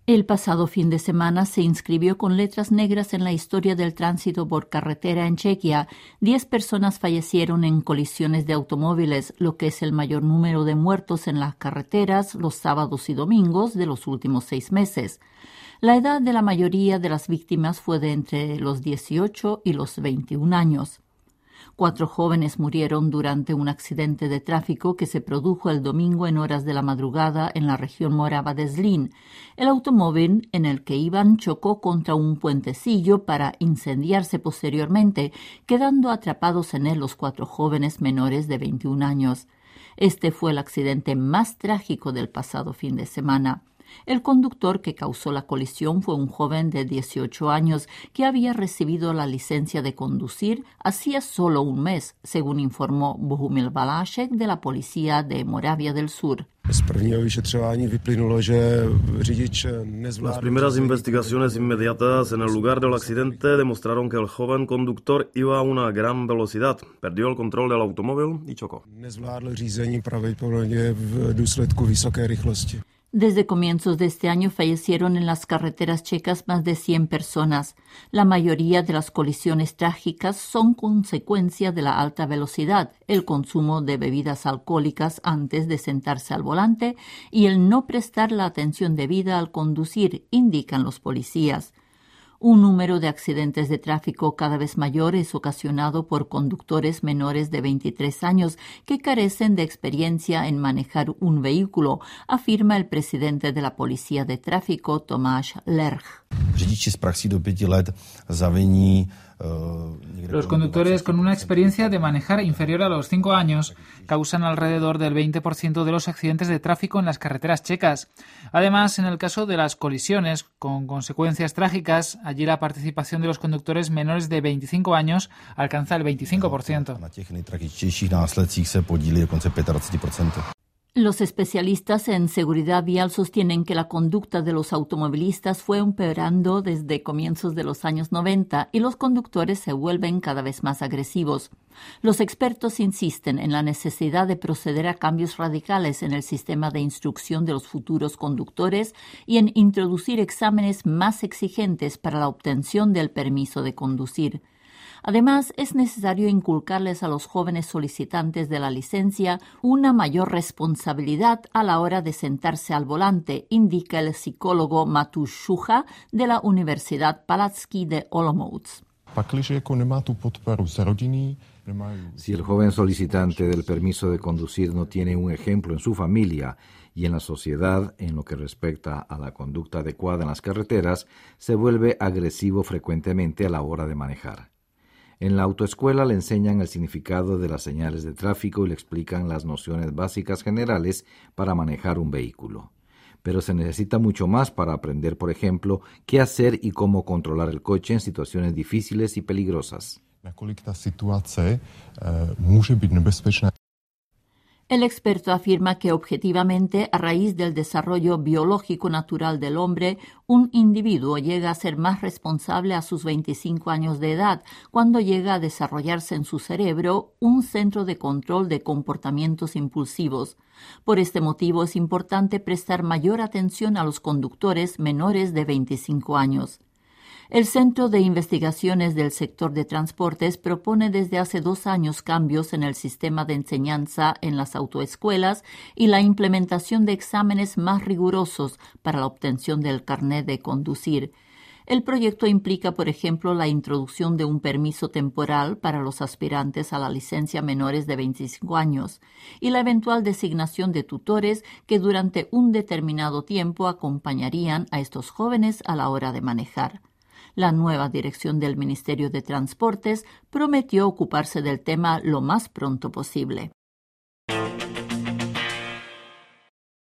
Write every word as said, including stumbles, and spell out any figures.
El pasado fin de semana se inscribió con letras negras en la historia del tránsito por carretera en Chequia. Diez personas fallecieron en colisiones de automóviles, lo que es el mayor número de muertos en las carreteras los sábados y domingos de los últimos seis meses. La edad de la mayoría de las víctimas fue de entre los dieciocho y los veintiún años. Cuatro jóvenes murieron durante un accidente de tráfico que se produjo el domingo en horas de la madrugada en la región morava de Zlín. El automóvil en el que iban chocó contra un puentecillo para incendiarse posteriormente, quedando atrapados en él los cuatro jóvenes menores de veintiún años. Este fue el accidente más trágico del pasado fin de semana. El conductor que causó la colisión fue un joven de dieciocho años que había recibido la licencia de conducir hacía solo un mes, según informó Bohumil Balášek de la policía de Moravia del Sur. Las primeras investigaciones inmediatas en el lugar del accidente demostraron que el joven conductor iba a una gran velocidad, perdió el control del automóvil y chocó. Desde comienzos de este año fallecieron en las carreteras checas más de cien personas. La mayoría de las colisiones trágicas son consecuencia de la alta velocidad, el consumo de bebidas alcohólicas antes de sentarse al volante y el no prestar la atención debida al conducir, indican los policías. Un número de accidentes de tráfico cada vez mayor es ocasionado por conductores menores de veintitrés años que carecen de experiencia en manejar un vehículo, afirma el presidente de la Policía de Tráfico, Tomáš Lerch. Los conductores con una experiencia de manejar inferior a los cinco años causan alrededor del veinte por ciento de los accidentes de tráfico en las carreteras checas. Además, en el caso de las colisiones con consecuencias trágicas, allí la participación de los conductores menores de veinticinco años alcanza el veinticinco por ciento. Los especialistas en seguridad vial sostienen que la conducta de los automovilistas fue empeorando desde comienzos de los años noventa y los conductores se vuelven cada vez más agresivos. Los expertos insisten en la necesidad de proceder a cambios radicales en el sistema de instrucción de los futuros conductores y en introducir exámenes más exigentes para la obtención del permiso de conducir. Además, es necesario inculcarles a los jóvenes solicitantes de la licencia una mayor responsabilidad a la hora de sentarse al volante, indica el psicólogo Matúš Šucha de la Universidad Palacký de Olomouc. Si el joven solicitante del permiso de conducir no tiene un ejemplo en su familia y en la sociedad en lo que respecta a la conducta adecuada en las carreteras, se vuelve agresivo frecuentemente a la hora de manejar. En la autoescuela le enseñan el significado de las señales de tráfico y le explican las nociones básicas generales para manejar un vehículo. Pero se necesita mucho más para aprender, por ejemplo, qué hacer y cómo controlar el coche en situaciones difíciles y peligrosas. El experto afirma que objetivamente, a raíz del desarrollo biológico natural del hombre, un individuo llega a ser más responsable a sus veinticinco años de edad, cuando llega a desarrollarse en su cerebro un centro de control de comportamientos impulsivos. Por este motivo es importante prestar mayor atención a los conductores menores de veinticinco años. El Centro de Investigaciones del Sector de Transportes propone desde hace dos años cambios en el sistema de enseñanza en las autoescuelas y la implementación de exámenes más rigurosos para la obtención del carnet de conducir. El proyecto implica, por ejemplo, la introducción de un permiso temporal para los aspirantes a la licencia menores de veinticinco años y la eventual designación de tutores que durante un determinado tiempo acompañarían a estos jóvenes a la hora de manejar. La nueva dirección del Ministerio de Transportes prometió ocuparse del tema lo más pronto posible.